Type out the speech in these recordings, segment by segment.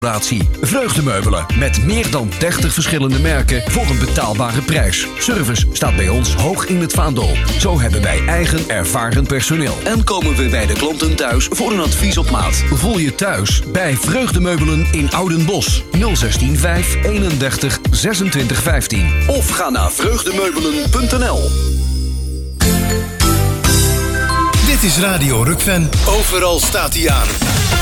Vreugdemeubelen met meer dan 30 verschillende merken voor een betaalbare prijs. Service staat bij ons hoog in het vaandel. Zo hebben wij eigen ervaren personeel. En komen we bij de klanten thuis voor een advies op maat. Voel je thuis bij Vreugdemeubelen in Oudenbosch. 016 5 31 26 15. Of ga naar vreugdemeubelen.nl. Dit is Radio Rukven. Overal staat hij aan.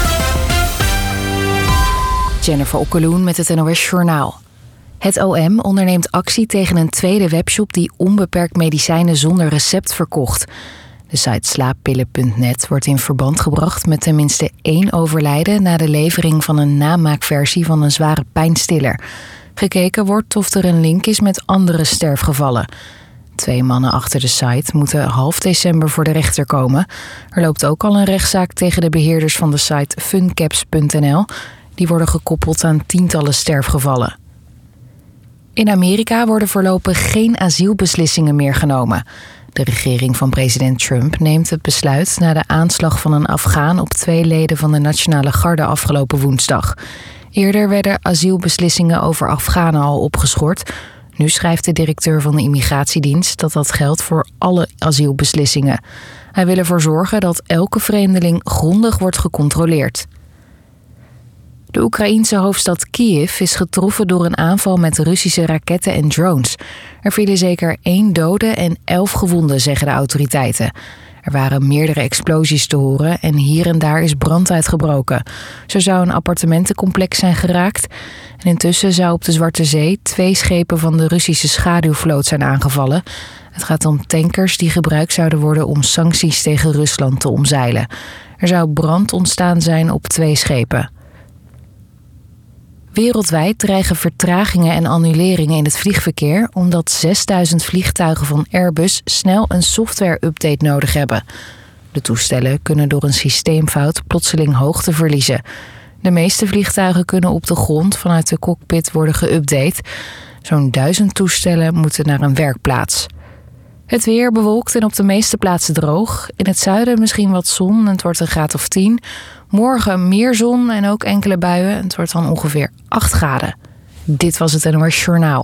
Jennifer Okkeloen met het NOS Journaal. Het OM onderneemt actie tegen een tweede webshop die onbeperkt medicijnen zonder recept verkocht. De site slaappillen.net wordt in verband gebracht met tenminste 1 overlijden na de levering van een namaakversie van een zware pijnstiller. Gekeken wordt of er een link is met andere sterfgevallen. 2 mannen achter de site moeten half december voor de rechter komen. Er loopt ook al een rechtszaak tegen de beheerders van de site funcaps.nl. Die worden gekoppeld aan tientallen sterfgevallen. In Amerika worden voorlopig geen asielbeslissingen meer genomen. De regering van president Trump neemt het besluit na de aanslag van een Afghaan op 2 leden van de Nationale Garde afgelopen woensdag. Eerder werden asielbeslissingen over Afghanen al opgeschort. Nu schrijft de directeur van de immigratiedienst dat dat geldt voor alle asielbeslissingen. Hij wil ervoor zorgen dat elke vreemdeling grondig wordt gecontroleerd. De Oekraïense hoofdstad Kiev is getroffen door een aanval met Russische raketten en drones. Er vielen zeker 1 dode en 11 gewonden, zeggen de autoriteiten. Er waren meerdere explosies te horen en hier en daar is brand uitgebroken. Zo zou een appartementencomplex zijn geraakt. En intussen zou op de Zwarte Zee 2 schepen van de Russische schaduwvloot zijn aangevallen. Het gaat om tankers die gebruikt zouden worden om sancties tegen Rusland te omzeilen. Er zou brand ontstaan zijn op 2 schepen. Wereldwijd dreigen vertragingen en annuleringen in het vliegverkeer omdat 6000 vliegtuigen van Airbus snel een software-update nodig hebben. De toestellen kunnen door een systeemfout plotseling hoogte verliezen. De meeste vliegtuigen kunnen op de grond vanuit de cockpit worden geüpdate. Zo'n 1000 toestellen moeten naar een werkplaats. Het weer bewolkt en op de meeste plaatsen droog. In het zuiden misschien wat zon en het wordt een graad of 10. Morgen meer zon en ook enkele buien. Het wordt dan ongeveer 8 graden. Dit was het NOS Journaal.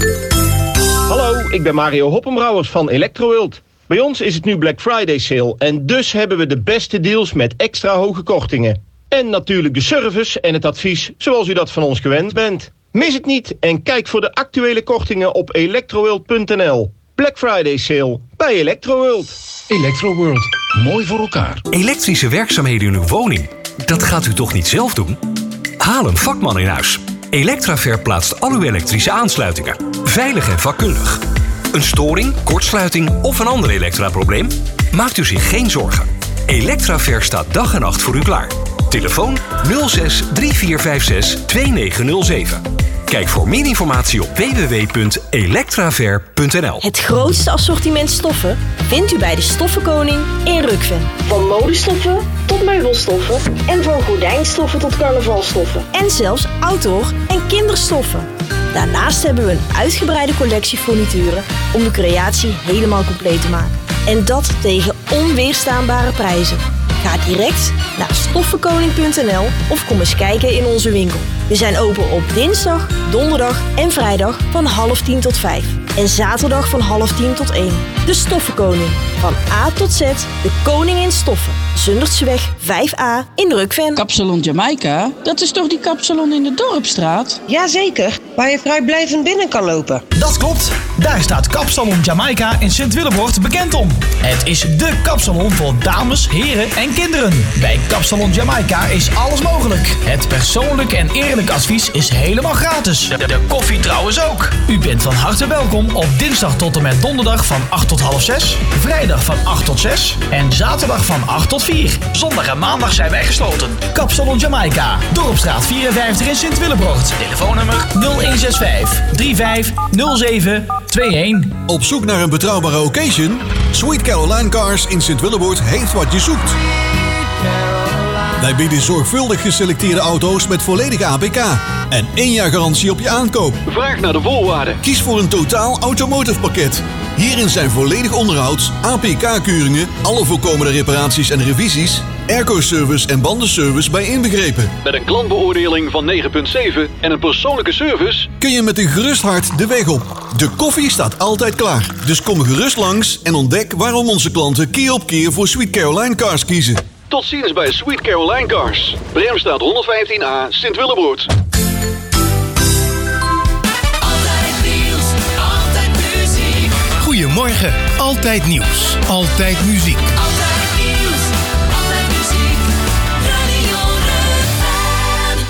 Hallo, ik ben Mario Hoppenbrouwers van Electroworld. Bij ons is het nu Black Friday sale en dus hebben we de beste deals met extra hoge kortingen. En natuurlijk de service en het advies zoals u dat van ons gewend bent. Mis het niet en kijk voor de actuele kortingen op electroworld.nl. Black Friday sale bij Electroworld. Electroworld, mooi voor elkaar. Elektrische werkzaamheden in uw woning, dat gaat u toch niet zelf doen? Haal een vakman in huis. Electraver plaatst al uw elektrische aansluitingen. Veilig en vakkundig. Een storing, kortsluiting of een ander elektraprobleem? Maakt u zich geen zorgen. Electraver staat dag en nacht voor u klaar. Telefoon 06 3456 2907. Kijk voor meer informatie op www.electraver.nl. Het grootste assortiment stoffen vindt u bij de Stoffenkoning in Rukven. Van modestoffen tot meubelstoffen en van gordijnstoffen tot carnavalstoffen. En zelfs outdoor- en kinderstoffen. Daarnaast hebben we een uitgebreide collectie furnituren om de creatie helemaal compleet te maken. En dat tegen onweerstaanbare prijzen. Ga direct naar stoffenkoning.nl of kom eens kijken in onze winkel. We zijn open op dinsdag, donderdag en vrijdag van 9:30 tot 5. En zaterdag van 9:30 tot 1. De Stoffenkoning. Van A tot Z, de koning in stoffen. Zundertseweg 5A in Rukven. Kapsalon Jamaica, dat is toch die kapsalon in de Dorpstraat? Jazeker, waar je vrijblijvend binnen kan lopen. Dat klopt, daar staat Kapsalon Jamaica in Sint-Willebroort bekend om. Het is dé kapsalon voor dames, heren en kinderen. Bij Kapsalon Jamaica is alles mogelijk. Het persoonlijk en eerlijk advies is helemaal gratis. De koffie trouwens ook. U bent van harte welkom op dinsdag tot en met donderdag van 8 tot half 6, vrijdag van 8 tot 6 en zaterdag van 8 tot 4. Zondag en maandag zijn wij gesloten. Kapsalon Jamaica, Dorpstraat 54 in Sint-Willebroort. Telefoonnummer 0165 350721. Op zoek naar een betrouwbare occasion? Sweet Caroline Cars in Sint-Willebroort heeft wat je zoekt. Wij bieden zorgvuldig geselecteerde auto's met volledige APK en 1 jaar garantie op je aankoop. Vraag naar de voorwaarden. Kies voor een totaal automotive pakket. Hierin zijn volledig onderhouds, APK-keuringen, alle voorkomende reparaties en revisies, airco-service en bandenservice bij inbegrepen. Met een klantbeoordeling van 9,7 en een persoonlijke service kun je met een gerust hart de weg op. De koffie staat altijd klaar. Dus kom gerust langs en ontdek waarom onze klanten keer op keer voor Sweet Caroline Cars kiezen. Tot ziens bij Sweet Caroline Cars. Bremstraat 115A, Sint-Willebroord. Goedemorgen, altijd nieuws, altijd muziek. Altijd nieuws, altijd muziek, Radio Rukven.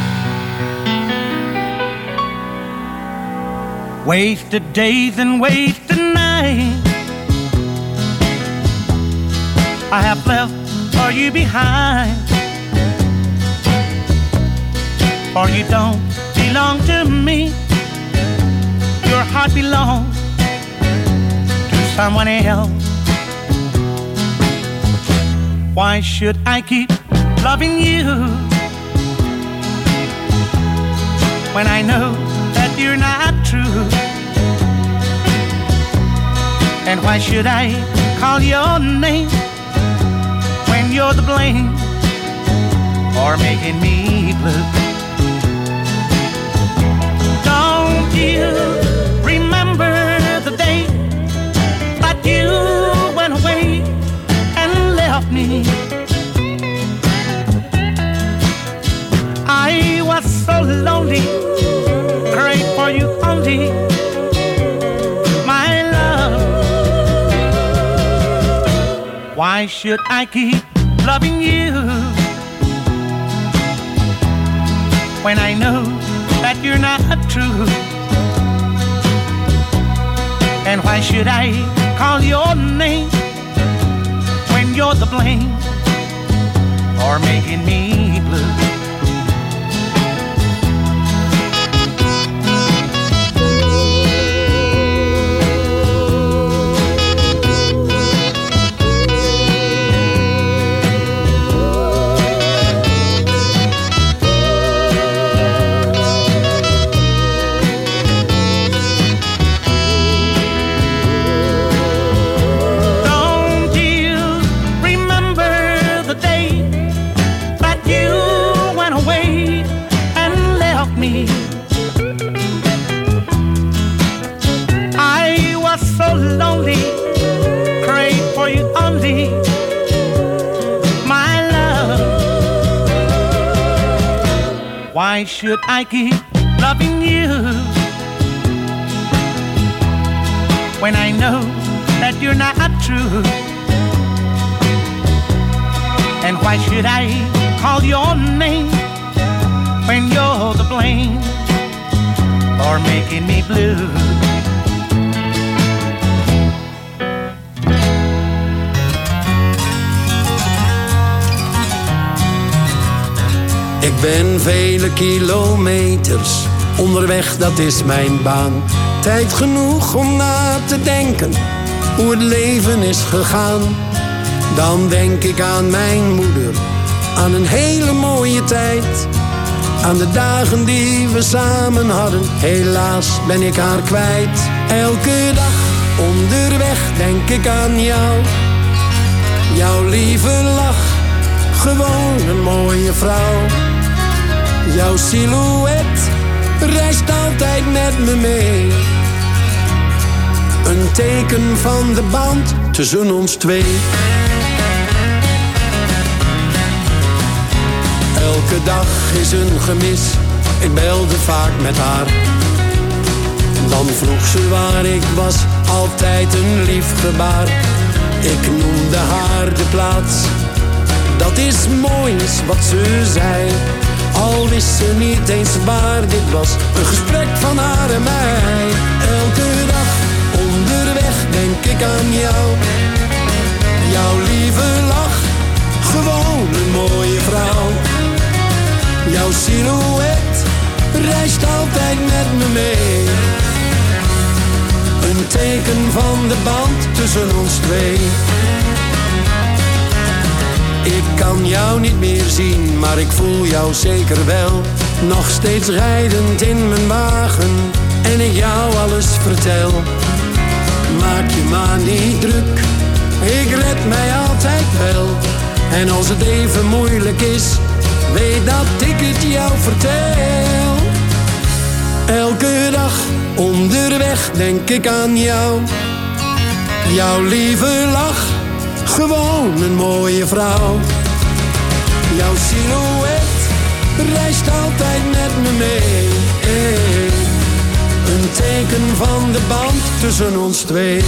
Wasted days and wasted nights I have left for you behind. For you don't belong to me. Your heart belongs someone else. Why should I keep loving you when I know that you're not true? And why should I call your name when you're the blame for making me blue? Don't you remember the day you went away and left me? I was so lonely, prayed for you only, my love. Why should I keep loving you when I know that you're not true? And why should I call your name when you're the blame for making me blue? Why should I keep loving you when I know that you're not true? And why should I call your name when you're the blame for making me blue? Ik ben vele kilometers onderweg, dat is mijn baan. Tijd genoeg om na te denken hoe het leven is gegaan. Dan denk ik aan mijn moeder, aan een hele mooie tijd. Aan de dagen die we samen hadden, helaas ben ik haar kwijt. Elke dag onderweg denk ik aan jou. Jouw lieve lach, gewoon een mooie vrouw. Jouw silhouet reist altijd met me mee. Een teken van de band tussen ons twee. Elke dag is een gemis, ik belde vaak met haar. Dan vroeg ze waar ik was, altijd een lief gebaar. Ik noemde haar de plaats, dat is mooi is wat ze zei. Al wist ze niet eens waar dit was, een gesprek van haar en mij. Elke dag onderweg denk ik aan jou. Jouw lieve lach, gewoon een mooie vrouw. Jouw silhouet reist altijd met me mee. Een teken van de band tussen ons twee. Ik kan jou niet meer zien, maar ik voel jou zeker wel. Nog steeds rijdend in mijn wagen en ik jou alles vertel. Maak je maar niet druk, ik red mij altijd wel. En als het even moeilijk is, weet dat ik het jou vertel. Elke dag onderweg denk ik aan jou. Jouw lieve lach, gewoon een mooie vrouw. Jouw silhouet reist altijd met me mee. Een teken van de band tussen ons twee.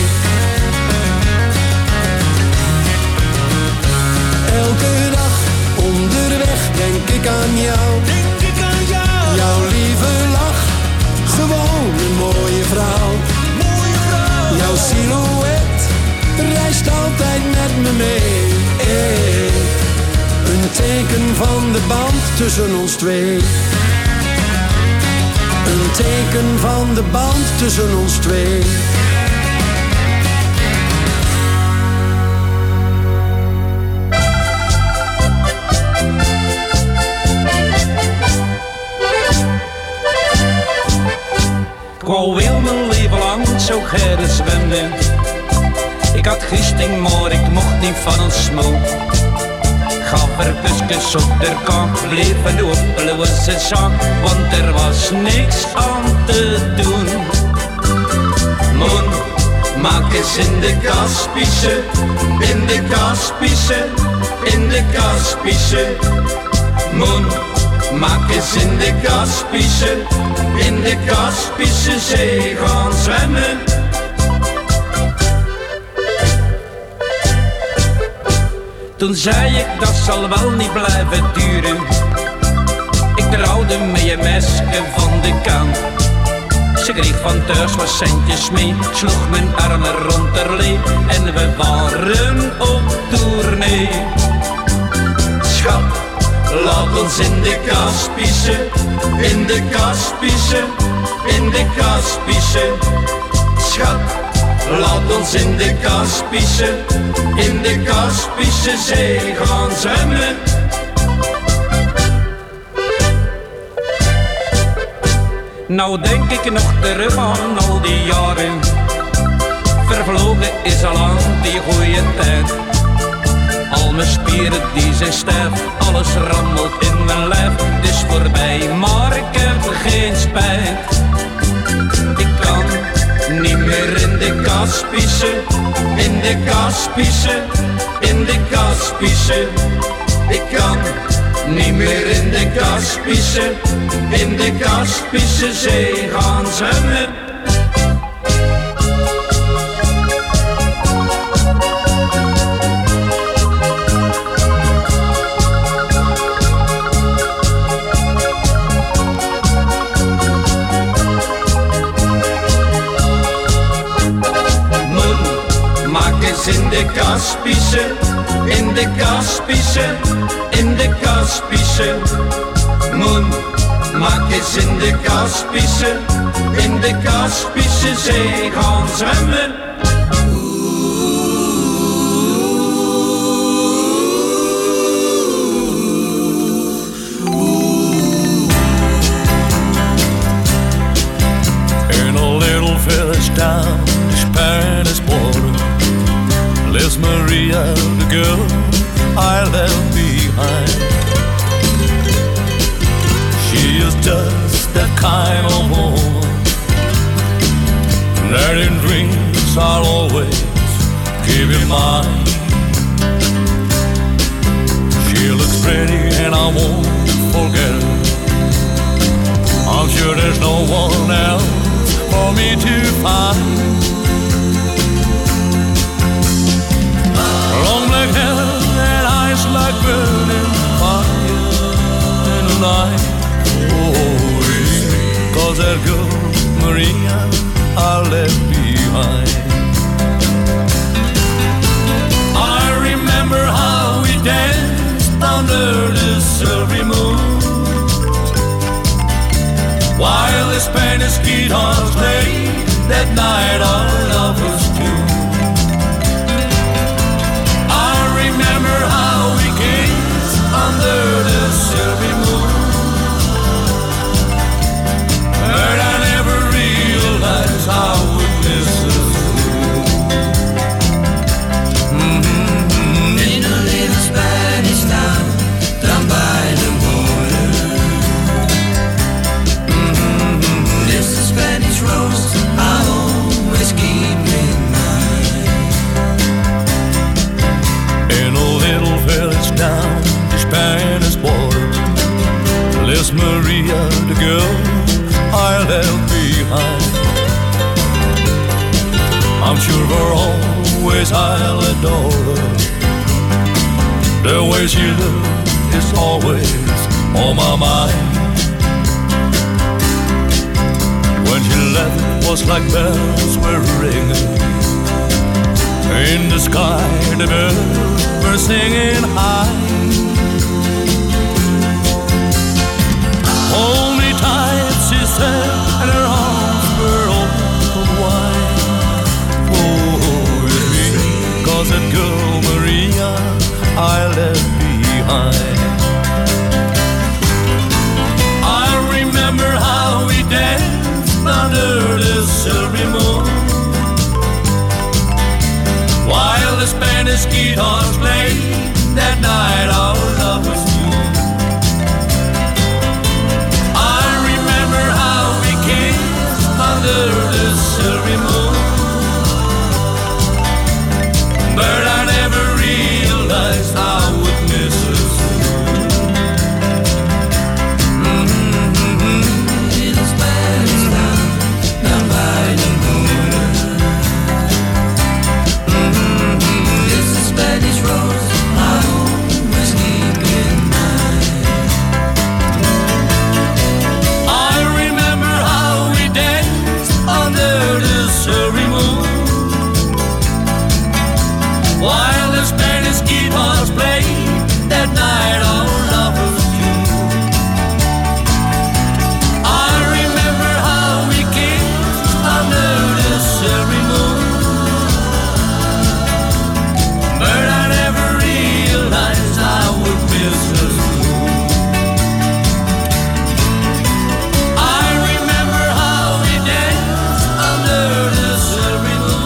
Elke dag onderweg denk ik aan jou. Jouw lieve lach, gewoon een mooie vrouw. Jouw silhouet reist altijd met me mee. Een teken van de band tussen ons twee. Een teken van de band tussen ons twee. Ik wou heel mijn leven lang zo graag zwemmen. Ik had gisting, maar ik mocht niet van een smoot. Gaf er kusjes op de kant, bleef een oplosse zak, want er was niks aan te doen. Moon, maak eens in de Kaspische, in de Kaspische, in de Kaspische. Moon, maak eens in de Kaspische, in de Kaspische Zee gaan zwemmen. Toen zei ik, dat zal wel niet blijven duren. Ik trouwde met je meisje van de kant. Ze kreeg van thuis wat centjes mee, sloeg mijn armen rond haar lee en we waren op tournee. Schat, laat ons in de Kaspische, in de Kaspische, in de Kaspische. Schat, laat ons in de Kaspische, in de Kaspische Zee gaan zwemmen. Nou denk ik nog terug aan al die jaren. Vervlogen is al lang die goeie tijd. Al mijn spieren die zijn stijf, alles rammelt in mijn lijf. Het is voorbij, maar ik heb geen spijt. Ik kan niet meer in de Kaspische, in de Kaspische, in de Kaspische. Ik kan niet meer in de Kaspische, in de Kaspische Zee gaan zwemmen. In de Kaspische, in de Kaspische, in de Kaspische. Moon, maak eens in de Kaspische, in de Kaspische Zee gaan zwemmen. In a little village down the Spanish border lives Maria, the girl I left behind. She is just that kind of woman that in dreams I'll always keep in mind. She looks pretty and I won't forget her. I'm sure there's no one else for me to find. Long black hair and eyes like burning fire in the night. Oh, yeah. 'Cause that girl, Maria, I left behind. I remember how we danced under the silvery moon, while the Spanish guitars played that night our lovers tune. Remember how we kissed under the silvery moon, but I never realized how we missed us. In a little Spanish Maria, the girl I left behind. I'm sure for always I'll adore her. The way she looks is always on my mind. When she left, it was like bells were ringing. In the sky, the birds were singing high. Hold me tight, she said, and her arms were open wide. Oh, it's me, 'cause that girl Maria I left behind. I remember how we danced under the silvery moon, while the Spanish guitars played. That night our love was new. I remember how we kissed under the silvery moon, but I never realized I would miss her soon. In a Spanish town, down by the moon. It's a Spanish rose I always keep in mind. I remember how we danced under the silvery moon, while the Spanish guitars played. That night our love was due. I remember how we kissed under the silvery moon, but I never realized I would miss her soon. I remember how we danced under the silvery moon.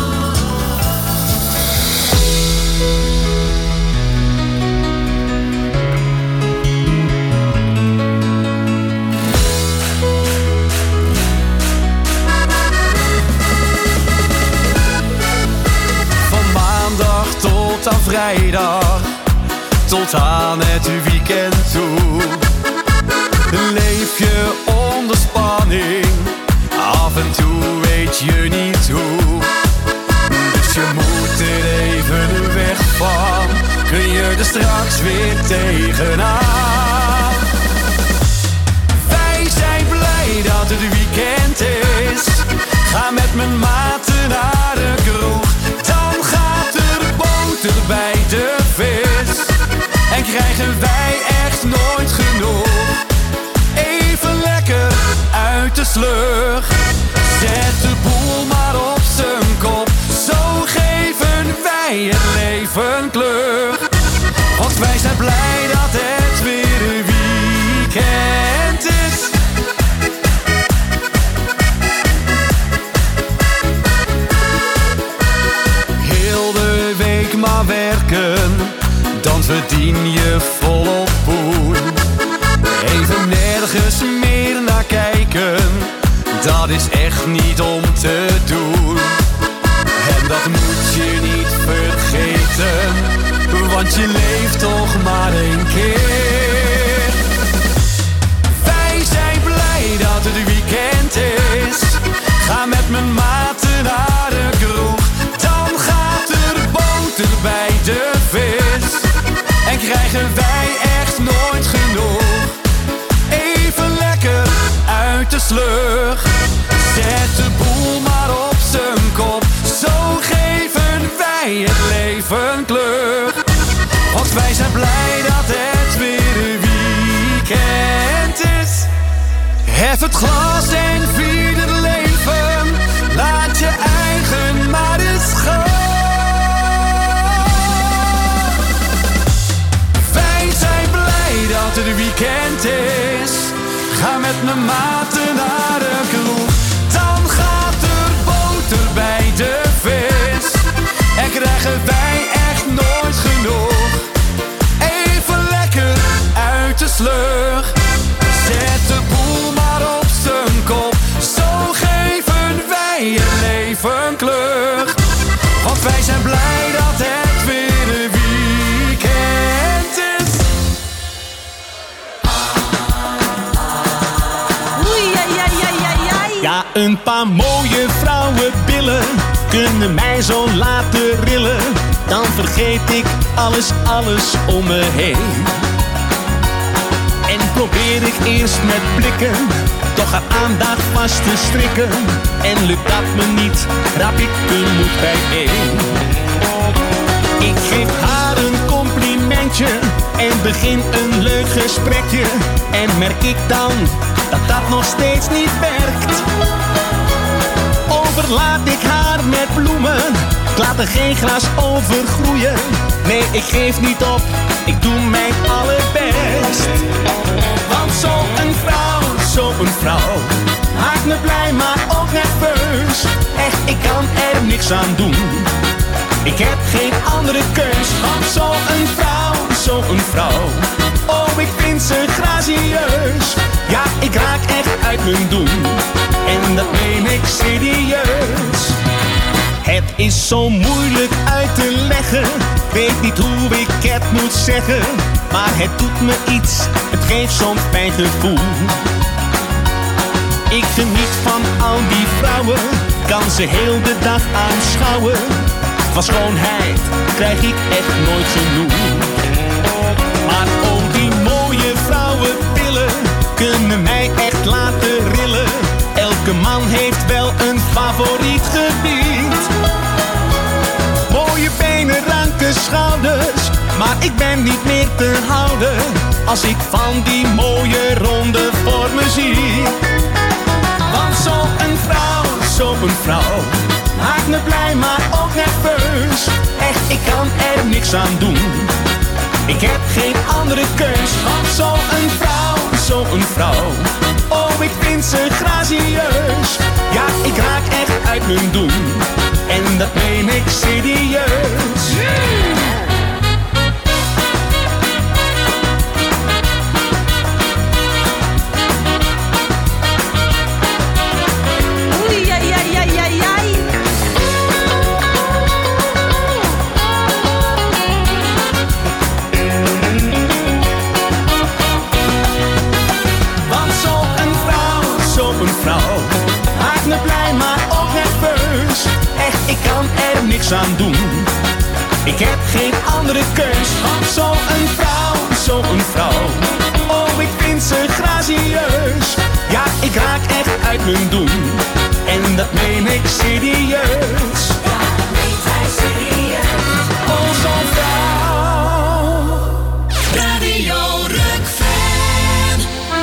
Van maandag tot aan vrijdag, tot aan het weekend toe, leef je onder spanning. Af en toe weet je niet hoe, dus je moet er even weg van. Kun je er straks weer tegenaan? Wij zijn blij dat het weekend is. Ga met mijn maten naar de kroeg, dan gaat er boter bij de vis. En krijgen wij echt nooit genoeg. Even lekker uit de sleur. Zet de boel maar op zijn kop, zo geven wij het leven kleur. Want wij zijn blij dat het weer een weekend is. Heel de week maar werken, dan verdien je volop poen. Even nergens meer naar kijken, dat is echt niet om te doen. En dat moet je niet vergeten, want je leeft toch maar één keer. Wij zijn blij dat het weekend is. Ga met mijn maten naar de kroeg, dan gaat er boter bij de vis. En krijgen wij echt nooit genoeg. Even lekker uit de sleur. Zet de boel maar op zijn kop, zo geven wij het leven kleur. Want wij zijn blij dat het weer een weekend is. Hef het glas en vier het leven. Laat je eigen maar eens gaan. Wij zijn blij dat het weekend is. Ga met mijn maten naar de kroeg, dan gaat er boter bij de vis. En krijgen wij echt nooit genoeg. Even lekker uit de sleur. Zet de boel maar op zijn kop, zo geven wij het leven kleur. Want wij zijn blij dat het weer een weekend is. Een paar mooie vrouwenbillen kunnen mij zo laten rillen. Dan vergeet ik alles om me heen. En probeer ik eerst met blikken toch haar aandacht vast te strikken. En lukt dat me niet, rap ik de moed bijeen. Ik geef haar een complimentje en begin een leuk gesprekje. En merk ik dan dat dat nog steeds niet werkt. Overlaat ik haar met bloemen, ik laat er geen gras overgroeien. Nee, ik geef niet op, ik doe mijn allerbest. Want zo'n vrouw, maakt me blij maar ook nerveus. Echt, ik kan er niks aan doen, ik heb geen andere keus. Want zo'n vrouw, oh ik vind ze gracieus. Ja, ik raak echt uit mijn doen, en dat meen ik serieus. Het is zo moeilijk uit te leggen, weet niet hoe ik het moet zeggen. Maar het doet me iets, het geeft zo'n fijn gevoel. Ik geniet van al die vrouwen, kan ze heel de dag aanschouwen. Van schoonheid krijg ik echt nooit genoeg. Maar oh, die mooie vrouwenpillen kunnen mij echt laten rillen. Elke man heeft wel een favoriet gebied. Mooie benen, ranke schouders, maar ik ben niet meer te houden als ik van die mooie ronde vormen zie. Want zo'n vrouw, maakt me blij maar ook nerveus. Echt, ik kan er niks aan doen, ik heb geen andere keus. Want zo'n vrouw, oh ik vind ze gracieus. Ja, ik raak echt uit mijn doen, en dat meen ik serieus. Maakt me blij maar ook nerveus. Echt, ik kan er niks aan doen, ik heb geen andere keus. Want zo'n vrouw, oh ik vind ze gracieus. Ja, ik raak echt uit mijn doen, en dat meen ik serieus. Ja, dat meent hij serieus. Oh, zo'n vrouw. Radio Rukven.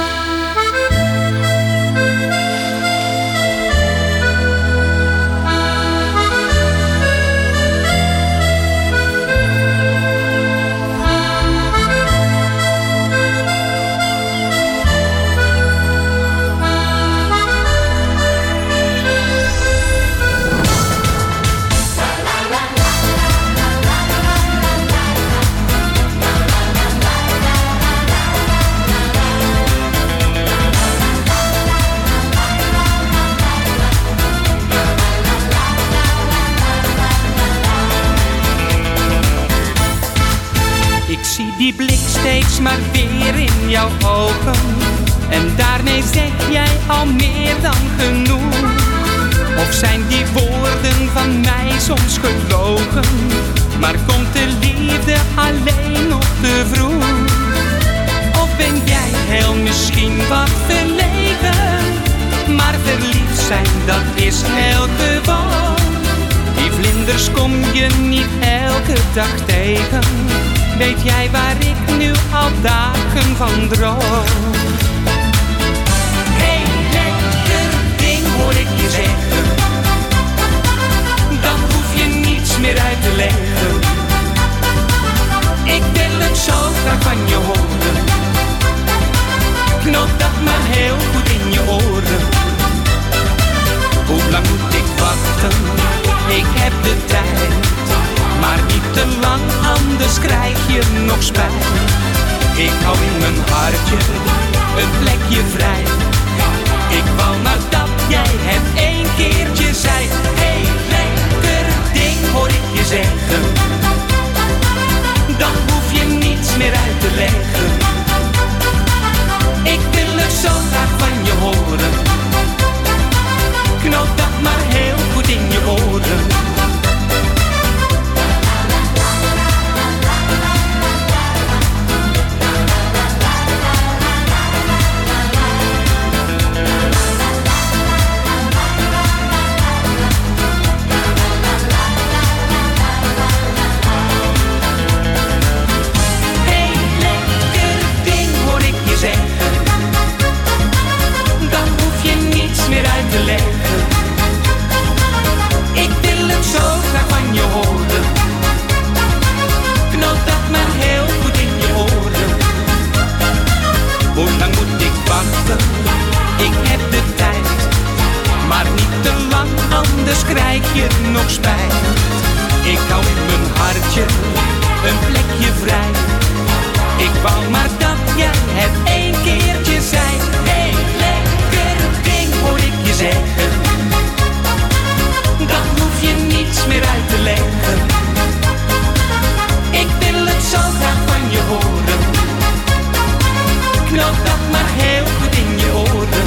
Ik zie die blik steeds maar weer in jouw ogen, en daarmee zeg jij al meer dan genoeg. Of zijn die woorden van mij soms gelogen, maar komt de liefde alleen nog te vroeg? Of ben jij heel misschien wat verlegen, maar verliefd zijn dat is heel gewoon. Die vlinders kom je niet elke dag tegen, weet jij waar ik nu al dagen van droom? Hey, lekker ding hoor ik je zeggen, dan hoef je niets meer uit te leggen. Ik wil het zo graag van je horen, knoop dat maar heel goed in je oren. Hoe lang moet ik wachten? Ik heb de tijd, maar niet te lang, anders krijg je nog spijt. Ik hou in mijn hartje een anders krijg je nog spijt. Ik hou in mijn hartje een plekje vrij. Ik wou maar dat jij het een keertje zei. Hey, lekker ding hoor ik je zeggen. Dan hoef je niets meer uit te leggen. Ik wil het zo graag van je horen. Knoop dat maar heel goed in je oren.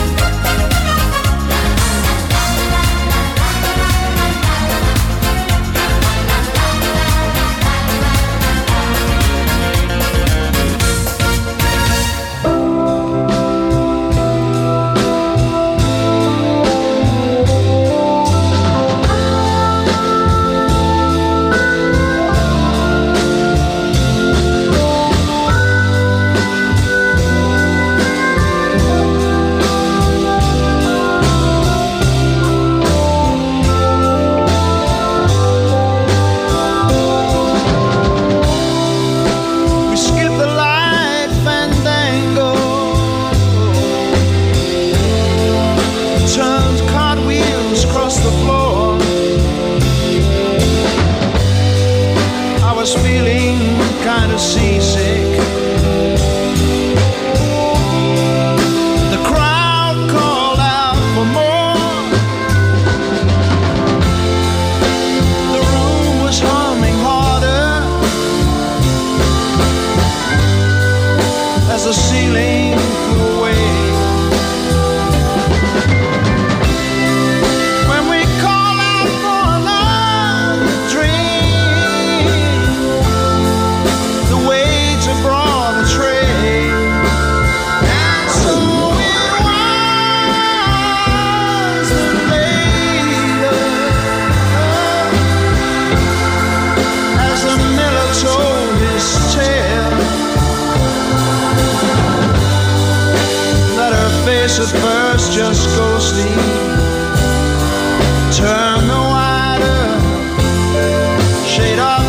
At first just go sleep. Turn the wider shade of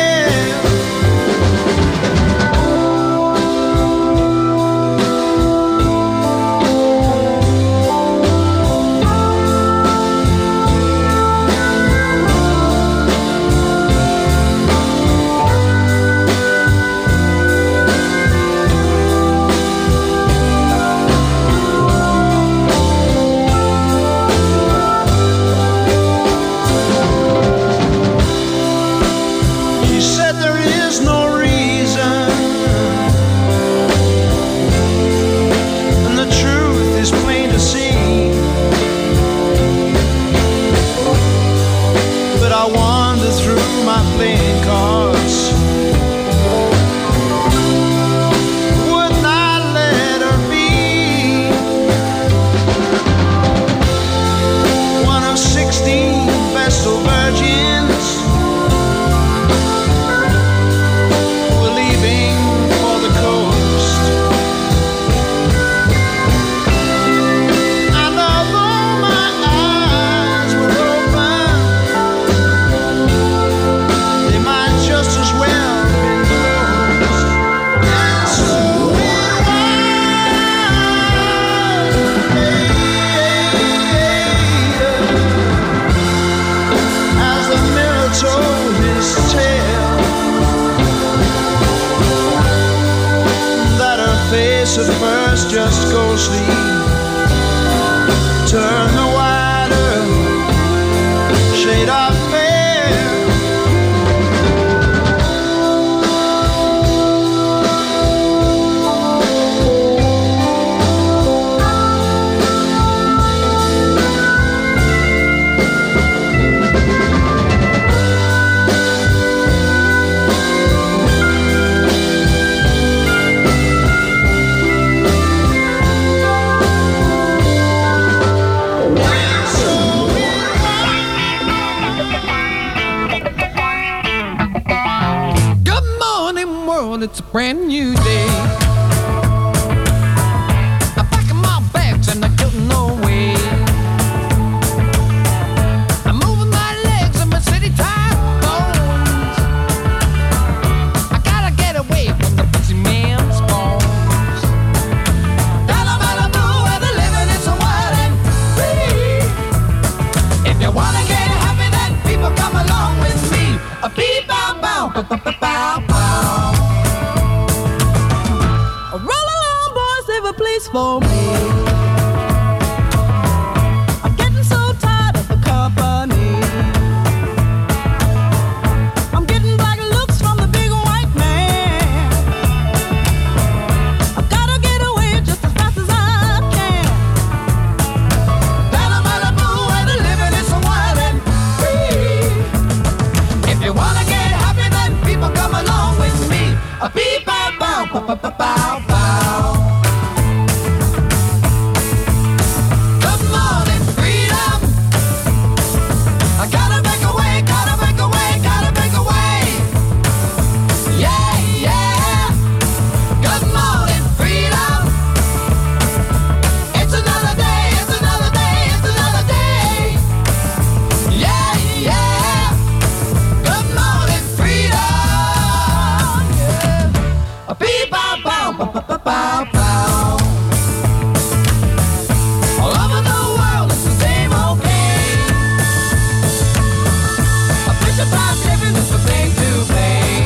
at first just go sleep. Turn the wider shade of it's a brand new day. I'm packing my bags and I'm getting away. I'm moving my legs and my city tight bones. I gotta get away from the busy man's bones. Down about a blue where the living is so wild and free. for me. I'm getting so tired of the company. I'm getting black looks from the big white man. I've gotta get away just as fast as I can. Down in Malibu where the living is so wild and free. If you wanna get happy, then people come along with me. A beep, bow, bow, bow, bow, bow, bow. Good morning, freedom. I gotta break away, gotta break away, gotta break away. Yeah, yeah. Good morning, freedom. It's another day, it's another day, it's another day. Yeah, yeah. Good morning, freedom. Yeah. A beep, bow, bow, bow, bow, bow, bow. All over the world, it's the same old game. A pressure-priced living is the thing to pay.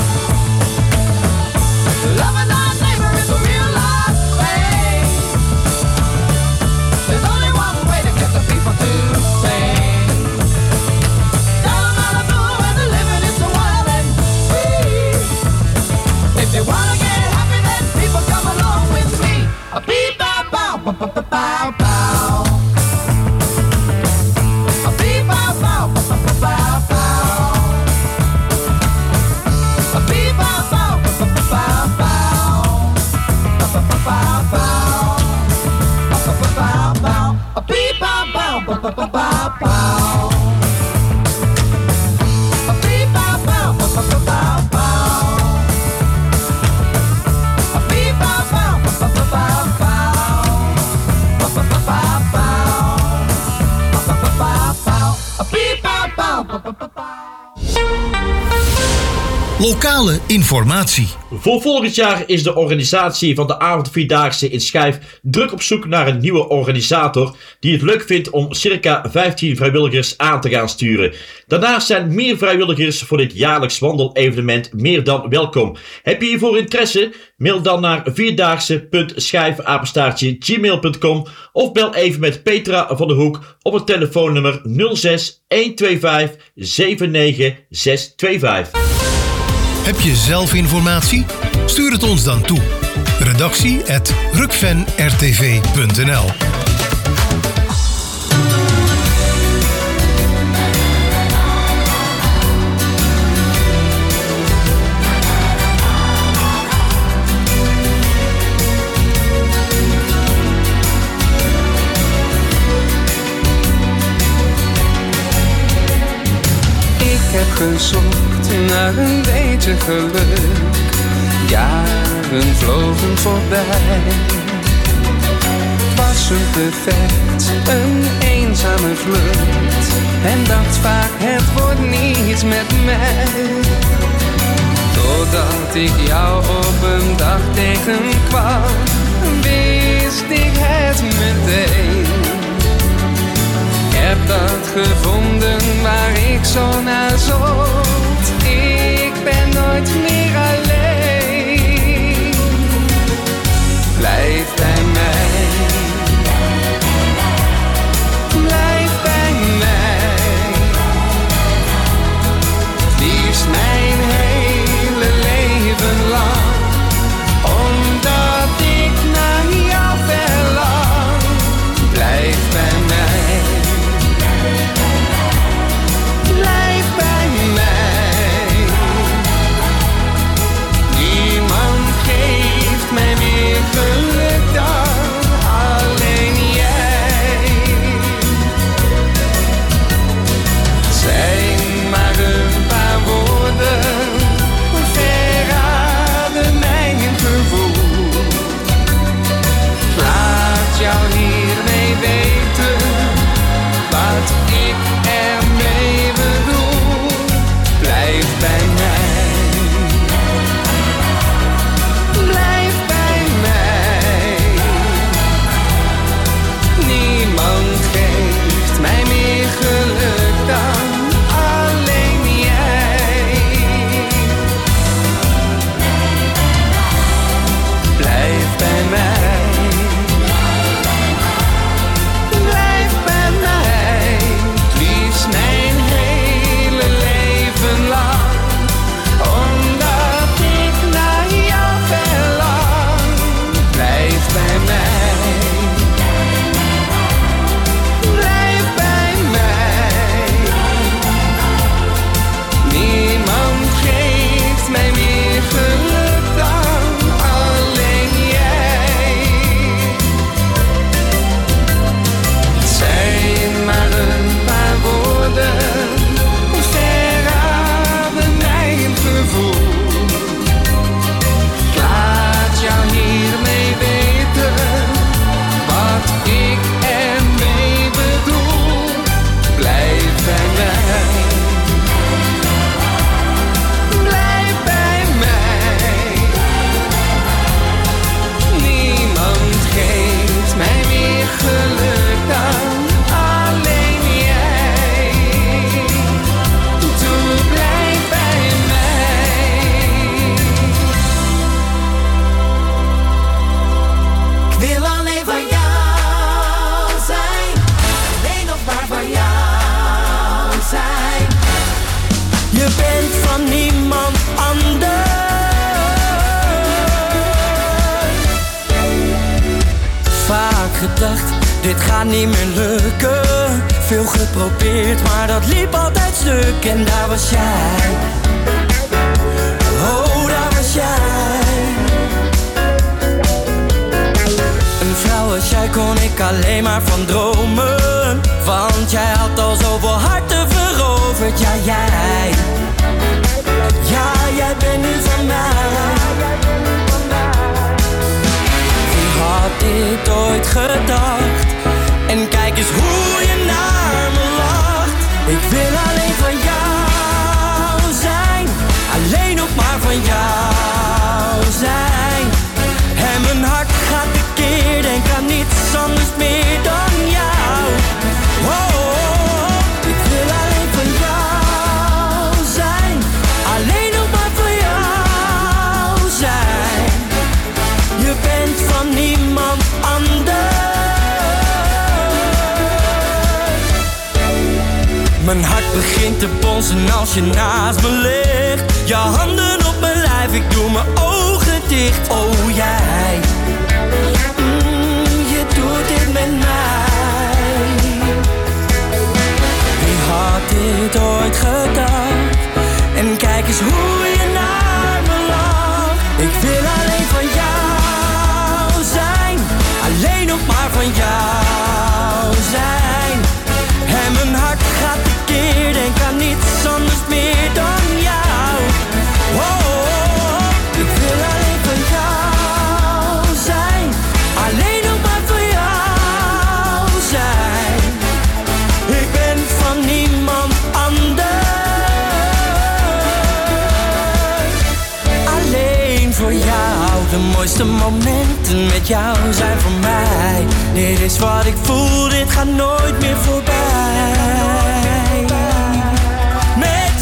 Loving our neighbor is a real life thing. There's only one way to get the people to sing. Down in Malibu where the living is so wild and free. If you wanna get happy, then people come along with me. A beep, bow, bow, bow, bow, bow, bow, bow. A beep, bow, bow, bow, bow, bow, bow. A beep, bow, bow, bow, bow, bow, bow. Bow, bow, bow, bow. Bow, bow, bow, bow. A beep, bow, bow, bow, bow, bow, bow, bow. A beep, bow, bow, bow, bow, bow, bow, bow. A beep, bow, bow, bow, bow, bow, bow, bow. Bow, bow, bow, bow, bow. Bow, bow, bow, bow, bow. A beep, bow, bow, bow, bow, bow, bow. Lokale informatie. Voor volgend jaar is de organisatie van de avondvierdaagse in Schijf druk op zoek naar een nieuwe organisator die het leuk vindt om circa 15 vrijwilligers aan te gaan sturen. Daarnaast zijn meer vrijwilligers voor dit jaarlijks wandelevenement meer dan welkom. Heb je hiervoor interesse? Mail dan naar vierdaagse.schijf@gmail.com of bel even met Petra van der Hoek op het telefoonnummer 06 125 79 625. Heb je zelf informatie? Stuur het ons dan toe. Redactie@rukvenrtv.nl. Gezocht naar een beetje geluk. Jaren vlogen voorbij. Was een perfect, een eenzame vlucht. En dacht vaak het wordt niets met mij. Totdat ik jou op een dag tegenkwam, wist ik het meteen. Ik heb dat gevonden waar ik zo naar zocht. Ik ben nooit meer alleen. Blijf bij mij. Blijf bij mij. Liefst mijn hele leven lang. Omdat ik naar jou verlang. Blijf bij mij. dit gaat niet meer lukken. Veel geprobeerd, maar dat liep altijd stuk. En daar was jij. Oh, daar was jij. Een vrouw als jij kon ik alleen maar van dromen. Want jij had al zoveel harten veroverd. Ja, jij. Ja, jij bent nu van mij. Wie had dit ooit gedacht? En kijk eens hoe je naar me lacht. Ik wil alleen van jou zijn. Alleen nog maar van jou zijn. En mijn hart gaat tekeer en kan niets anders meer dan jou. Oh, oh, oh. Ik wil alleen van jou zijn. Alleen nog maar van jou zijn. Je bent van niemand anders. Mijn hart begint te bonzen als je naast me ligt. Je handen op mijn lijf, ik doe mijn ogen dicht. Oh jij, je doet dit met mij. Wie had dit ooit gedacht? En kijk eens hoe je naar me lacht. Ik wil alleen van jou zijn. Alleen nog maar van jou zijn. En mijn hart gaat tekeer en kan niets anders meer dan jou. Oh, oh, oh. Ik wil alleen van jou zijn. Alleen nog maar van jou zijn. Ik ben van niemand anders. Alleen voor jou. De mooiste momenten met jou zijn voor mij. Dit is wat ik voel, dit gaat nooit meer voorbij. Met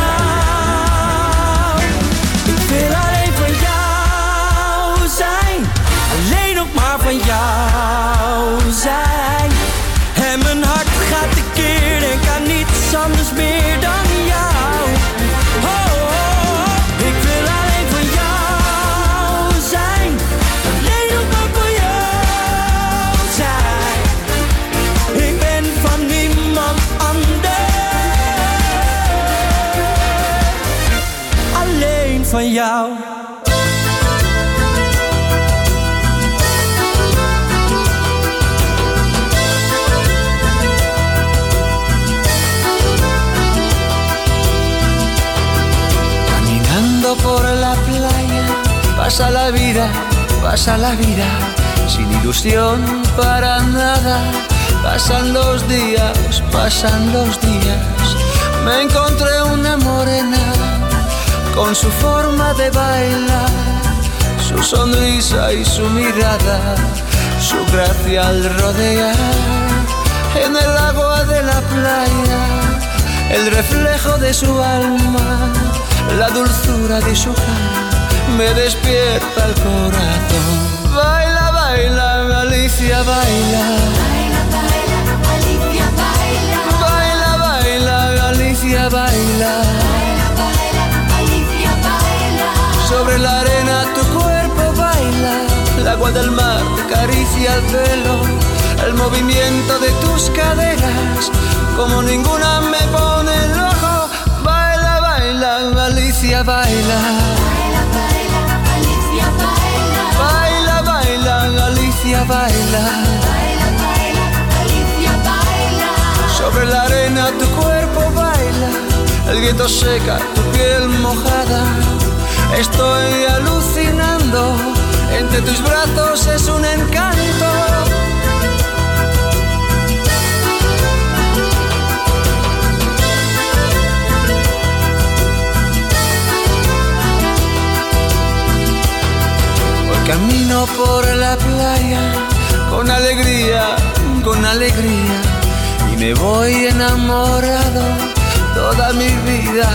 jou. Ik wil alleen van jou zijn. Alleen nog maar van jou zijn. En mijn hart gaat tekeer en kan niets anders meer dan jou. Oh, oh, oh. Ik wil alleen van jou zijn. Alleen nog maar van jou zijn. Ik ben van niemand anders. Alleen van jou. Caminando por la playa, pasa la vida, sin ilusión para nada. Pasan los días, me encontré una morena, con su forma de bailar, su sonrisa y su mirada, su gracia al rodear. En el agua de la playa, el reflejo de su alma, la dulzura de su cara, me despierta el corazón. Baila, baila, Alicia, baila. Baila, baila, Alicia, baila. Sobre la arena tu cuerpo baila, el agua del mar te acaricia el pelo, el movimiento de tus caderas, como ninguna me pone loco. Baila, baila, Alicia, baila. Baila, baila, Alicia, baila. Sobre la arena tu cuerpo baila, el viento seca tu piel mojada. Estoy alucinando, entre tus brazos es un encanto. Hoy camino por la playa, con alegría, y me voy enamorado, toda mi vida,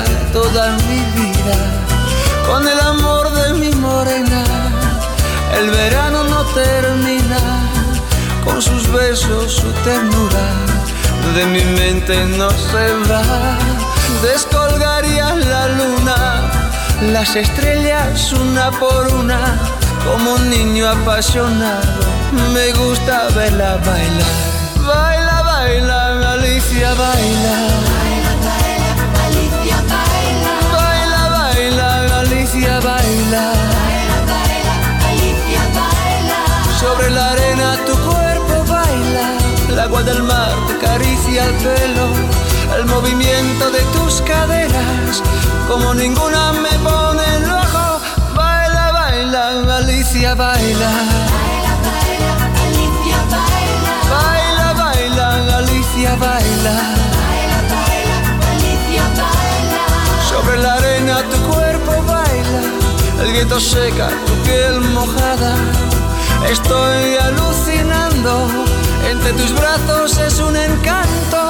con el amor de mi morena. El verano no termina, con sus besos, su ternura, de mi mente no se va. Descolgaría la luna, las estrellas una por una, como un niño apasionado me gusta verla bailar. Baila, baila, Alicia, baila. Baila, baila, Alicia, baila. Baila, baila, Alicia, baila. Baila, baila, Alicia, baila. Sobre la arena tu cuerpo baila. El agua del mar te acaricia el pelo. El movimiento de tus caderas, como ninguna me pone en ojo. Baila, baila, Alicia, baila. Baila, baila, Alicia, baila. Baila, baila, Alicia, baila. Baila, baila, Alicia, baila. Sobre la arena tu cuerpo baila. El viento seca tu piel mojada. Estoy alucinando. Entre tus brazos es un encanto.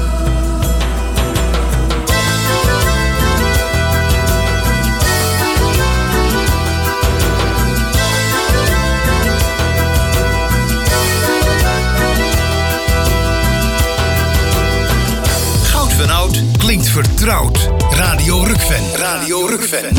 Goud van oud klinkt vertrouwd. Radio Rukven. Radio Rukven.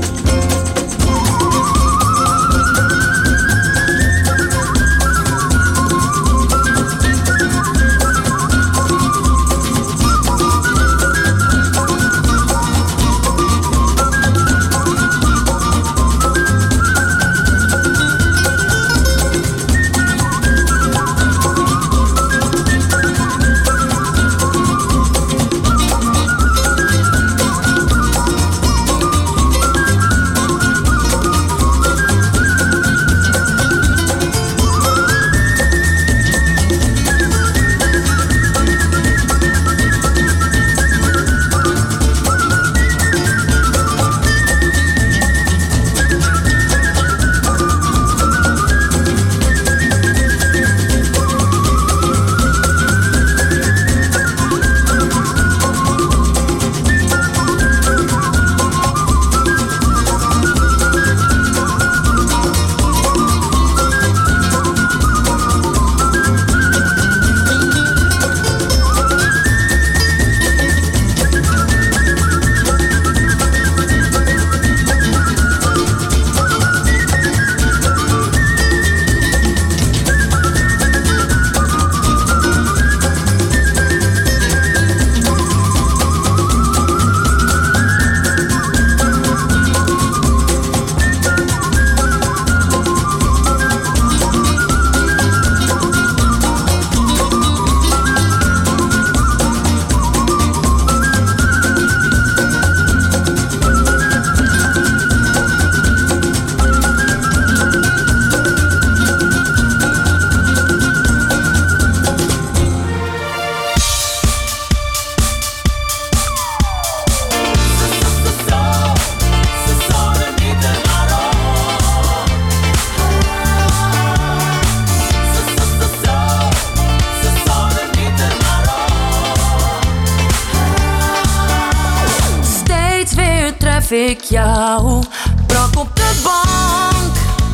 Ik jou brak op de bank.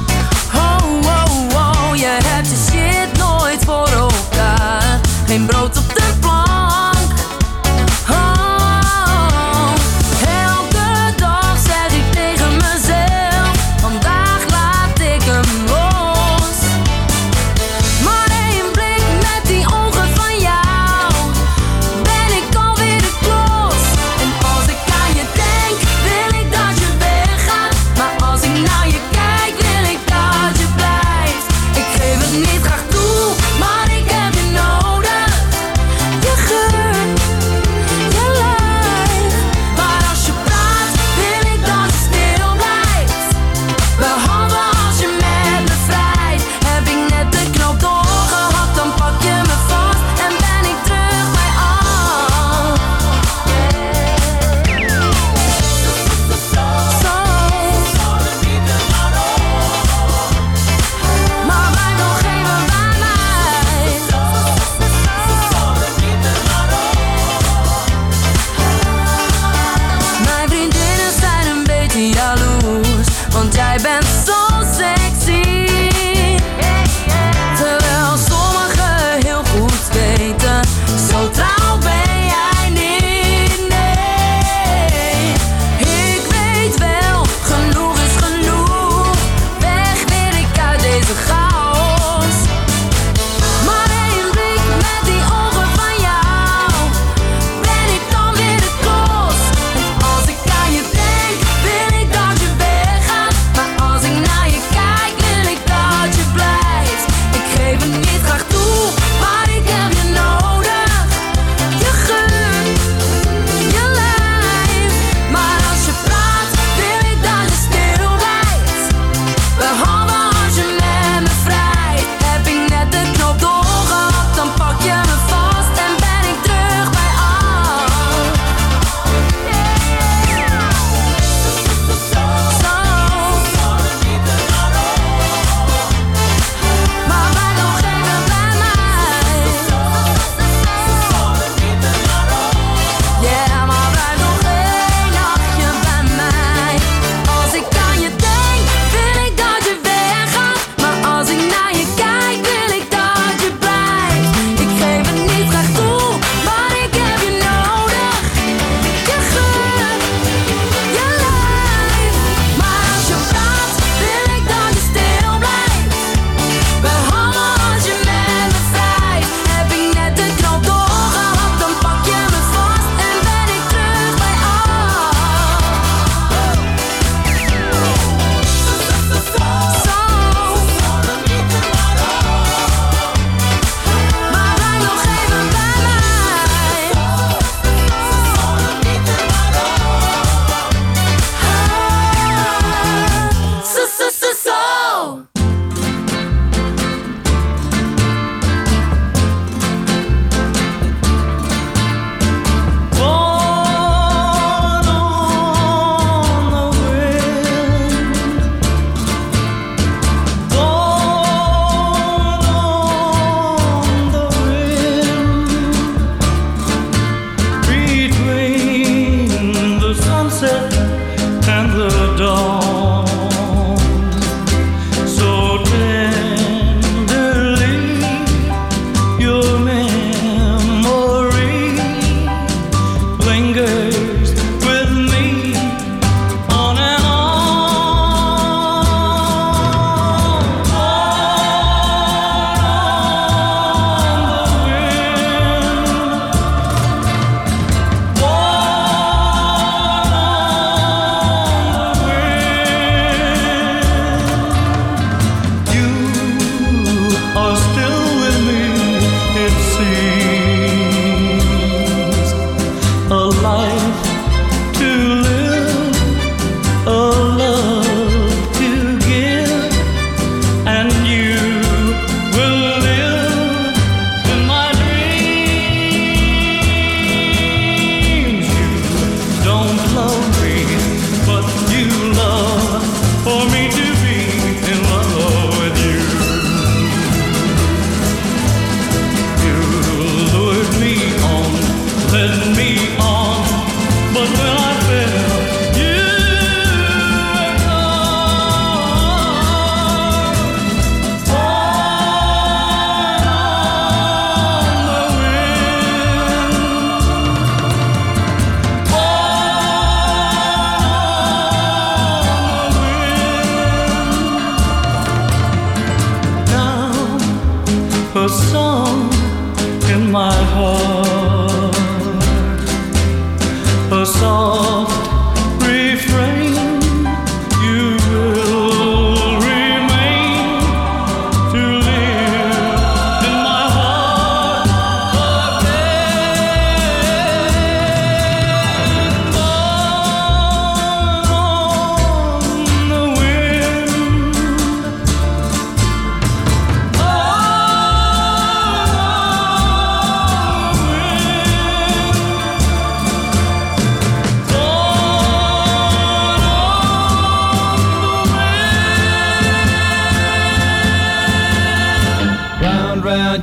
Oh, oh, oh, je hebt je shit nooit voor elkaar. Geen brood op de plank. Oh, elke dag zeg ik tegen mezelf: vandaag laat ik hem los. Maar één blik met die ogen van jou, ben ik alweer de klos. En als ik aan je denk, wil ik dat je weggaat. Maar als ik naar je kijk, wil ik dat je blijft. Ik geef het niet graag toe, maar ik heb je nodig.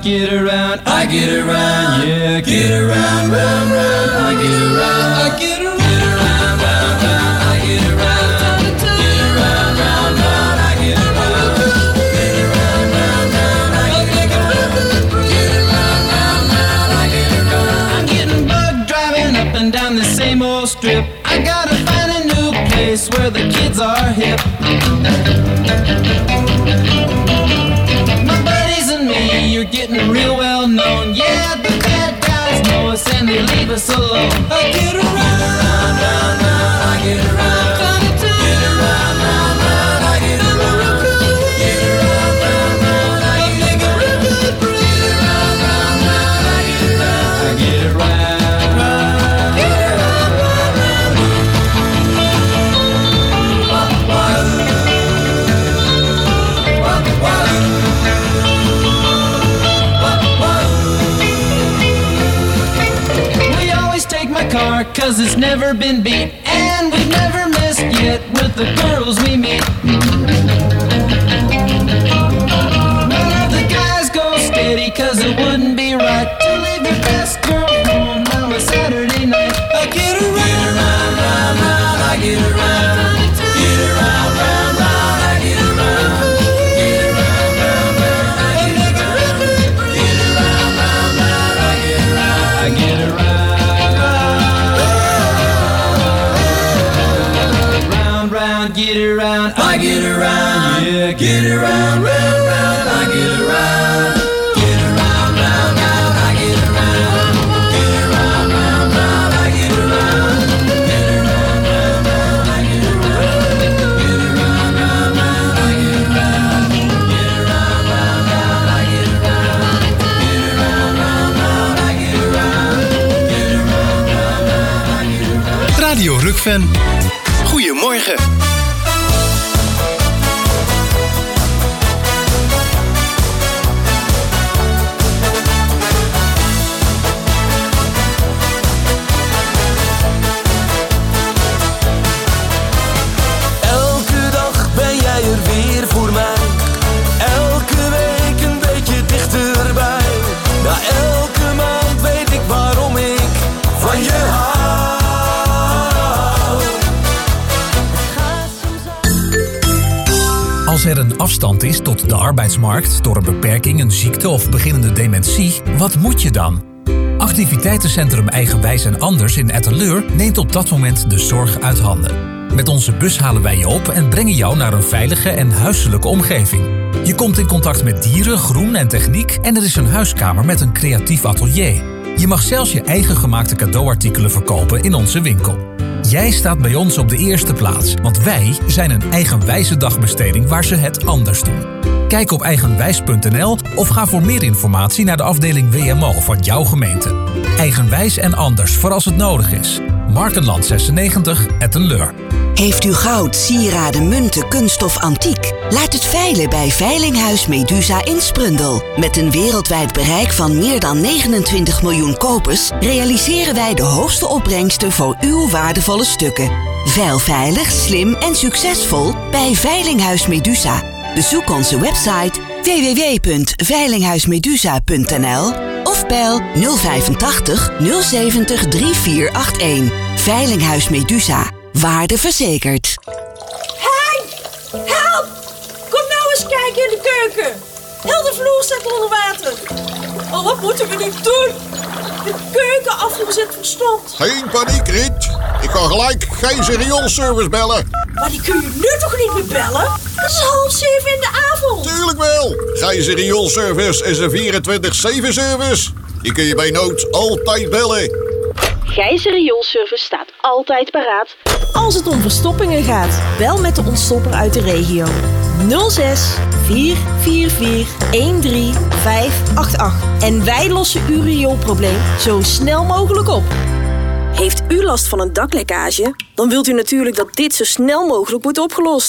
get around, I get around, yeah, get around, round, round, I get around, I get around, round, round, I get around, get around, round, round, I get around, get around, round, round, I get around, get around, round, round, I get around. I'm getting bugged driving up and down the same old strip. I gotta find a new place where the kids are hip. My buddies and me, you're getting real well known. Yeah, the bad guys know us and they leave us alone. I get around, round, round, round, I get around. Get around, round, round, I get around. Get around, round, round, I get around. Get around, round, round, I get around. I get around, round, get around, round, round. We always take my car 'cause it's never been beat, and we've never missed yet with the girls we meet. None of the guys go steady 'cause it wouldn't be right to leave your best girl home on a Saturday night. I get around, round, round, round, I get around. Get around, round, round, I get around. Get around, round, round, I get around. Get around, round, round, I get around. I get around. Round, round, get around. I get around. Yeah, get around, round, round, I get around. Get around, round, round, I get around. Get around, round, round, I get around. Get around, round, round, I get around. Get around, round, round, I get around. Get around, round, round, I get around. Get around, round, round, I get around. Get around, round, round, I get around. Radio Rukven. Goedemorgen. Elke dag ben jij er weer voor mij. Elke week een beetje dichterbij. Na elke maand weet ik waarom ik van je hou. Als er een afstand is tot de arbeidsmarkt door een beperking, een ziekte of beginnende dementie, wat moet je dan? Activiteitencentrum Eigenwijs en Anders in Etteleur neemt op dat moment de zorg uit handen. Met onze bus halen wij je op en brengen jou naar een veilige en huiselijke omgeving. Je komt in contact met dieren, groen en techniek en er is een huiskamer met een creatief atelier. Je mag zelfs je eigen gemaakte cadeauartikelen verkopen in onze winkel. Jij staat bij ons op de eerste plaats, want wij zijn een eigenwijze dagbesteding waar ze het anders doen. Kijk op eigenwijs.nl of ga voor meer informatie naar de afdeling WMO van jouw gemeente. Eigenwijs en Anders voor als het nodig is. Markenland 96, Etteleur. Heeft u goud, sieraden, munten, kunst of antiek? Laat het veilen bij Veilinghuis Medusa in Sprundel. Met een wereldwijd bereik van meer dan 29 miljoen kopers realiseren wij de hoogste opbrengsten voor uw waardevolle stukken. Veil veilig, slim en succesvol bij Veilinghuis Medusa. Bezoek onze website www.veilinghuismedusa.nl of bel 085 070 3481. Veilinghuis Medusa. Waarde verzekerd. Hey! Help! Kom nou eens kijken in de keuken. Heel de vloer staat onder water. Oh, wat moeten we nu doen? De keukenafvoer zit verstomd. Geen paniek, Riet. Ik kan gelijk Gijzer rioolservice bellen. Maar die kun je nu toch niet meer bellen? Het is 6:30 in de avond. Tuurlijk wel. Gijzer rioolservice is een 24/7 service. Die kun je bij nood altijd bellen. Gijzer Rioolservice staat altijd paraat als het om verstoppingen gaat. Bel met de ontstopper uit de regio. 06 444 13588. En wij lossen uw rioolprobleem zo snel mogelijk op. Heeft u last van een daklekkage? Dan wilt u natuurlijk dat dit zo snel mogelijk wordt opgelost.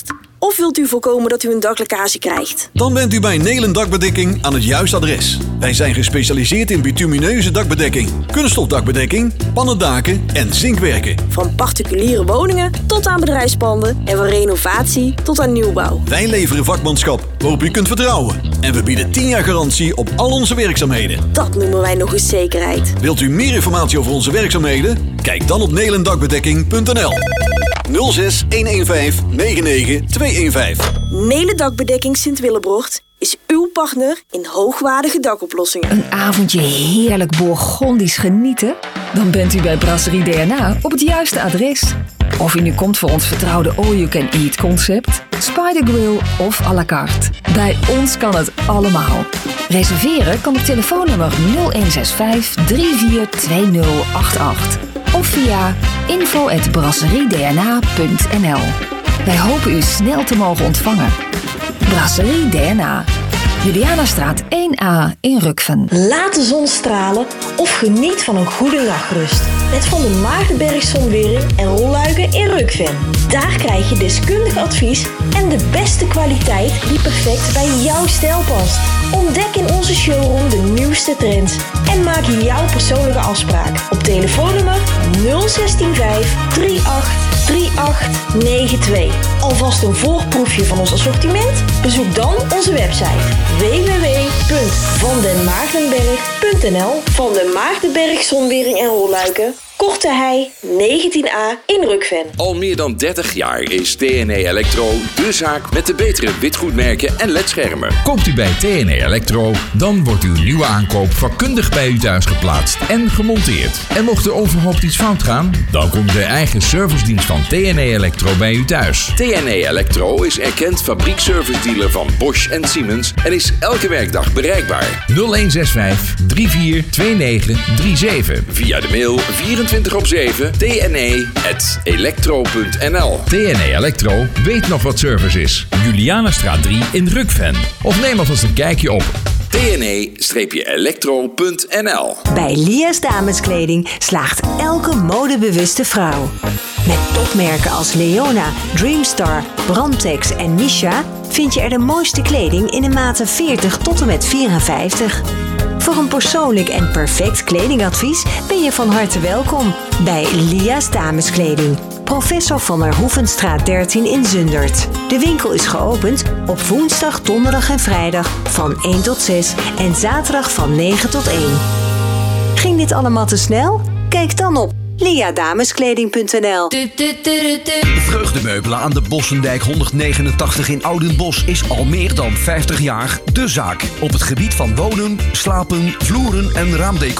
Of wilt u voorkomen dat u een daklekkage krijgt? Dan bent u bij Nelen Dakbedekking aan het juiste adres. Wij zijn gespecialiseerd in bitumineuze dakbedekking, kunststofdakbedekking, pannendaken en zinkwerken. Van particuliere woningen tot aan bedrijfspanden en van renovatie tot aan nieuwbouw. Wij leveren vakmanschap waarop u kunt vertrouwen. En we bieden 10 jaar garantie op al onze werkzaamheden. Dat noemen wij nog eens zekerheid. Wilt u meer informatie over onze werkzaamheden? Kijk dan op nelendakbedekking.nl 06 115 99 215. Nelen Dakbedekking Sint-Willebrocht is uw partner in hoogwaardige dakoplossingen. Een avondje heerlijk Bourgondisch genieten? Dan bent u bij Brasserie DNA op het juiste adres. Of u nu komt voor ons vertrouwde all-you-can-eat concept, Spider Grill of à la carte. Bij ons kan het allemaal. Reserveren kan op telefoonnummer 0165 342088 of via info@brasseriedna.nl. Wij hopen u snel te mogen ontvangen. Brasserie DNA. Julianastraat 1A in Rukven. Laat de zon stralen of geniet van een goede nachtrust. Met Van der Maardenberg Zonwering en Rolluiken in Rukven. Daar krijg je deskundig advies en de beste kwaliteit die perfect bij jouw stijl past. Ontdek in onze showroom de nieuwste trends en maak jouw persoonlijke afspraak op telefoonnummer 0165 383892. Alvast een voorproefje van ons assortiment? Bezoek dan onze website www.vandenmaardenberg.nl. Van den Maardenberg Zonwering en Rolluiken, Korte Hei 19A in Rukven. Al meer dan 30 jaar is TNE Electro de zaak met de betere witgoedmerken en ledschermen. Koopt u bij TNE Electro, dan wordt uw nieuwe aankoop vakkundig bij u thuis geplaatst en gemonteerd. En mocht er overhoopt iets fout gaan, dan komt de eigen servicedienst van TNE Electro bij u thuis. TNE Electro is erkend fabriekservice-dealer van Bosch en Siemens en is elke werkdag bereikbaar. 0165 342937. Via de mail 24/7 tne@electro.nl. TNE Electro weet nog wat service is. Julianastraat 3 in Rukven. Of neem alvast een kijkje op tne-electro.nl. Bij Lia's Dameskleding slaagt elke modebewuste vrouw. Met topmerken als Leona, Dreamstar, Brandtex en Misha vind je er de mooiste kleding in de maten 40 tot en met 54. Voor een persoonlijk en perfect kledingadvies ben je van harte welkom bij Lia's Dameskleding. Professor van der Hoevenstraat 13 in Zundert. De winkel is geopend op woensdag, donderdag en vrijdag van 1 tot 6 en zaterdag van 9 tot 1. Ging dit allemaal te snel? Kijk dan op liadameskleding.nl. Vreugdemeubelen aan de Bossendijk 189 in Oudenbosch is al meer dan 50 jaar de zaak. Op het gebied van wonen, slapen, vloeren en raamdecor